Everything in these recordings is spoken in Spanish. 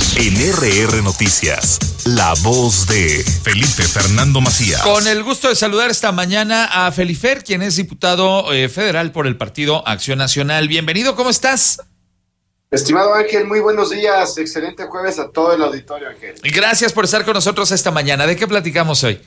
En RR Noticias, la voz de Felipe Fernando Macías. Con el gusto de saludar esta mañana a Felifer, quien es diputado federal por el Partido Acción Nacional. Bienvenido, ¿cómo estás? Estimado Ángel, muy buenos días. Excelente jueves a todo el auditorio, Ángel. Gracias por estar con nosotros esta mañana. ¿De qué platicamos hoy?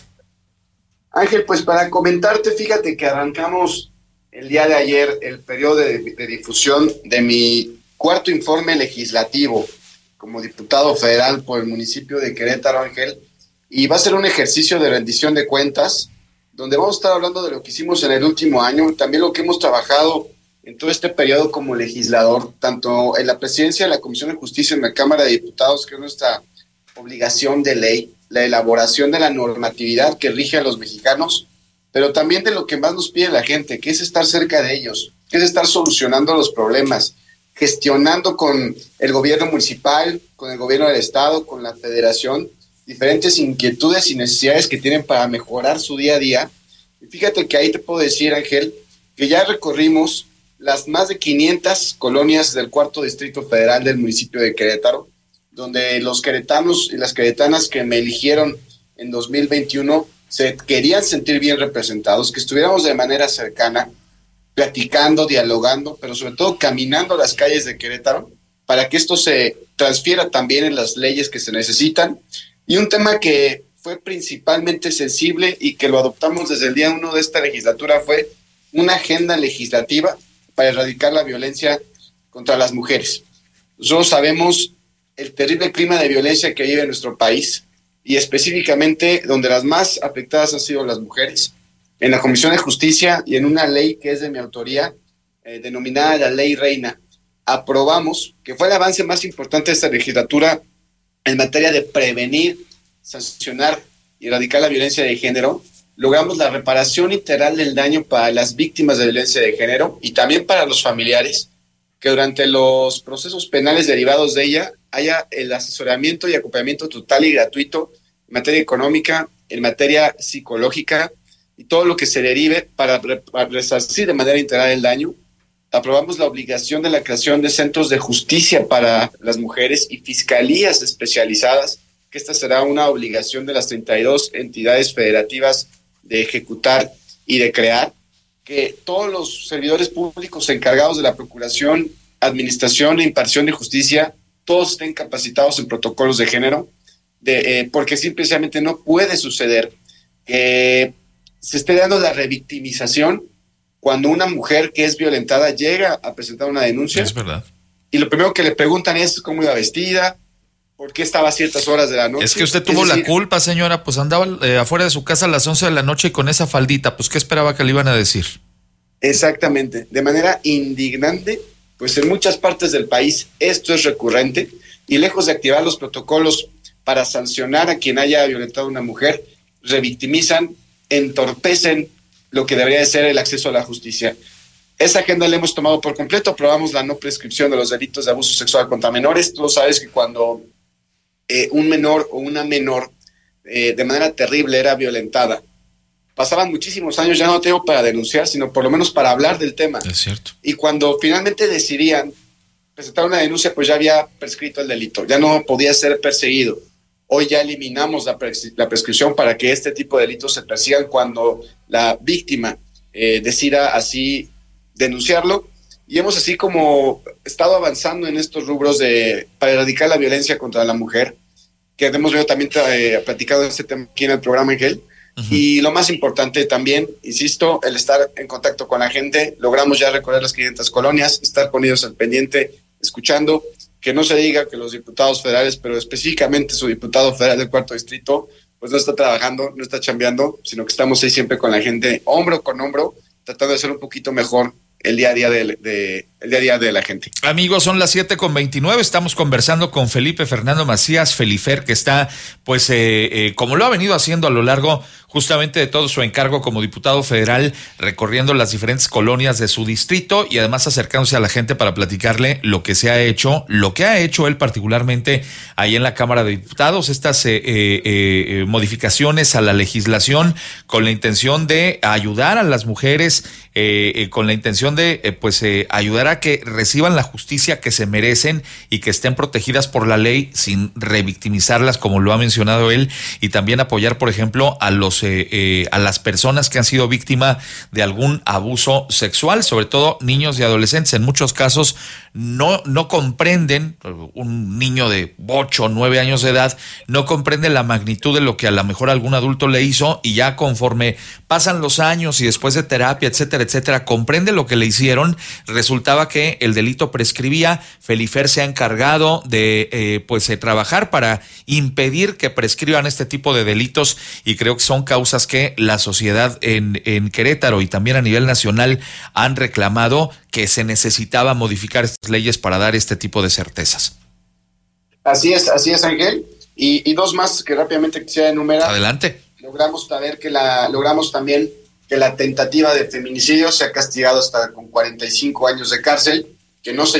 Ángel, pues para comentarte, fíjate que arrancamos el día de ayer el periodo de difusión de mi cuarto informe legislativo como diputado federal por el municipio de Querétaro, Ángel, y va a ser un ejercicio de rendición de cuentas, donde vamos a estar hablando de lo que hicimos en el último año, también lo que hemos trabajado en todo este periodo como legislador, tanto en la presidencia de la Comisión de Justicia en la Cámara de Diputados, que es nuestra obligación de ley, la elaboración de la normatividad que rige a los mexicanos, pero también de lo que más nos pide la gente, que es estar cerca de ellos, que es estar solucionando los problemas, gestionando con el gobierno municipal, con el gobierno del estado, con la federación, diferentes inquietudes y necesidades que tienen para mejorar su día a día. Y fíjate que ahí te puedo decir, Ángel, que ya recorrimos las más de 500 colonias del cuarto distrito federal del municipio de Querétaro, donde los queretanos y las queretanas que me eligieron en 2021 se querían sentir bien representados, que estuviéramos de manera cercana, platicando, dialogando, pero sobre todo caminando las calles de Querétaro para que esto se transfiera también en las leyes que se necesitan. Y un tema que fue principalmente sensible y que lo adoptamos desde el día 1 de esta legislatura fue una agenda legislativa para erradicar la violencia contra las mujeres. Nosotros sabemos el terrible clima de violencia que vive nuestro país y específicamente donde las más afectadas han sido las mujeres. En la Comisión de Justicia y en una ley que es de mi autoría, denominada la Ley Reina, aprobamos, que fue el avance más importante de esta legislatura en materia de prevenir, sancionar y erradicar la violencia de género. Logramos la reparación integral del daño para las víctimas de violencia de género y también para los familiares, que durante los procesos penales derivados de ella haya el asesoramiento y acompañamiento total y gratuito en materia económica, en materia psicológica, y todo lo que se derive para resarcir de manera integral el daño. Aprobamos la obligación de la creación de centros de justicia para las mujeres y fiscalías especializadas, que esta será una obligación de las 32 entidades federativas de ejecutar y de crear, que todos los servidores públicos encargados de la procuración, administración e impartición de justicia, todos estén capacitados en protocolos de género, porque simplemente no puede suceder que se esté dando la revictimización cuando una mujer que es violentada llega a presentar una denuncia. Es verdad. Y lo primero que le preguntan es cómo iba vestida, por qué estaba a ciertas horas de la noche. Es que usted tuvo la culpa, señora, pues andaba afuera de su casa a las 11 de la noche y con esa faldita, pues ¿qué esperaba que le iban a decir? Exactamente, de manera indignante, pues en muchas partes del país esto es recurrente y lejos de activar los protocolos para sancionar a quien haya violentado a una mujer, revictimizan, entorpecen lo que debería de ser el acceso a la justicia. Esa agenda la hemos tomado por completo, aprobamos la no prescripción de los delitos de abuso sexual contra menores. Tú sabes que cuando un menor o una menor de manera terrible era violentada, pasaban muchísimos años, ya no tengo para denunciar, sino por lo menos para hablar del tema. Es cierto. Y cuando finalmente decidían presentar una denuncia, pues ya había prescrito el delito, ya no podía ser perseguido. Hoy ya eliminamos la prescripción para que este tipo de delitos se persigan cuando la víctima decida así denunciarlo. Y hemos así como estado avanzando en estos rubros para erradicar la violencia contra la mujer, que hemos venido también platicado este tema aquí en el programa, Ángel. Uh-huh. Y lo más importante también, insisto, el estar en contacto con la gente. Logramos ya recorrer las 500 colonias, estar con ellos al pendiente, escuchando. Que no se diga que los diputados federales, pero específicamente su diputado federal del cuarto distrito, pues no está trabajando, no está chambeando, sino que estamos ahí siempre con la gente, hombro con hombro, tratando de hacer un poquito mejor el día a día de la gente. Amigos, son las 7:29, estamos conversando con Felipe Fernando Macías, Felifer, que está, pues, como lo ha venido haciendo a lo largo justamente de todo su encargo como diputado federal, recorriendo las diferentes colonias de su distrito y además acercándose a la gente para platicarle lo que se ha hecho, lo que ha hecho él particularmente ahí en la Cámara de Diputados, estas modificaciones a la legislación con la intención de ayudar a las mujeres, con la intención de ayudar a que reciban la justicia que se merecen y que estén protegidas por la ley sin revictimizarlas, como lo ha mencionado él, y también apoyar, por ejemplo, a las personas que han sido víctima de algún abuso sexual, sobre todo niños y adolescentes. En muchos casos no comprenden, un niño de 8 o 9 años de edad no comprende la magnitud de lo que a lo mejor algún adulto le hizo, y ya conforme pasan los años y después de terapia, etcétera, etcétera, comprende lo que le hicieron. Resultaba que el delito prescribía. Felifer se ha encargado de trabajar para impedir que prescriban este tipo de delitos, y creo que son causas que la sociedad en Querétaro y también a nivel nacional han reclamado, que se necesitaba modificar estas leyes para dar este tipo de certezas. Así es, Ángel. Y dos más que rápidamente quisiera enumerar. Adelante. Logramos también que la tentativa de feminicidio sea castigado hasta con 45 años de cárcel, que no se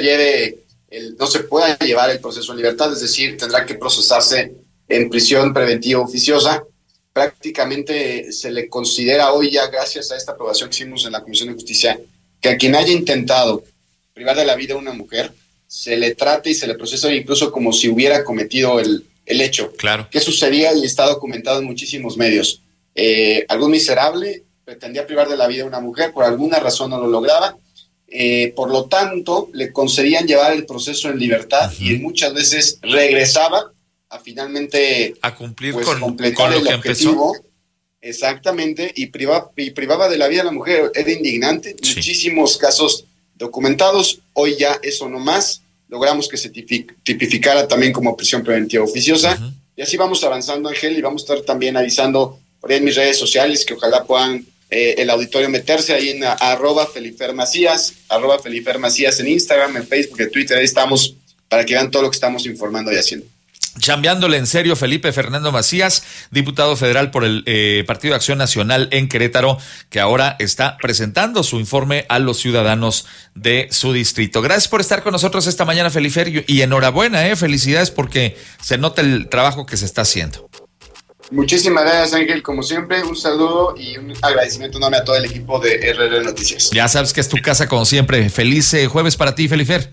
pueda llevar el proceso en libertad, es decir, tendrá que procesarse en prisión preventiva oficiosa. Prácticamente se le considera hoy, ya gracias a esta aprobación que hicimos en la Comisión de Justicia, que a quien haya intentado privar de la vida a una mujer, se le trate y se le procesa incluso como si hubiera cometido el hecho. Claro. ¿Qué sucedía? Y está documentado en muchísimos medios. Algún miserable pretendía privar de la vida a una mujer, por alguna razón no lo lograba, por lo tanto le concedían llevar el proceso en libertad. Uh-huh. Y muchas veces regresaba a finalmente a cumplir completar con lo el que objetivo. Empezó. Exactamente, y privaba de la vida a la mujer. Era indignante. Sí. Muchísimos casos documentados. Hoy ya eso no más. Logramos que se tipificara también como prisión preventiva oficiosa. Uh-huh. Y así vamos avanzando, Ángel, y vamos a estar también avisando por ahí en mis redes sociales, que ojalá puedan el auditorio meterse ahí en @FeliferMacías en Instagram, en Facebook, en Twitter. Ahí estamos para que vean todo lo que estamos informando y haciendo. Chambeándole en serio, Felipe Fernando Macías, diputado federal por el Partido de Acción Nacional en Querétaro, que ahora está presentando su informe a los ciudadanos de su distrito. Gracias por estar con nosotros esta mañana, Felifer, y enhorabuena, felicidades, porque se nota el trabajo que se está haciendo. Muchísimas gracias, Ángel, como siempre, un saludo y un agradecimiento enorme a todo el equipo de RR Noticias. Ya sabes que es tu casa como siempre. Feliz jueves para ti, Felifer.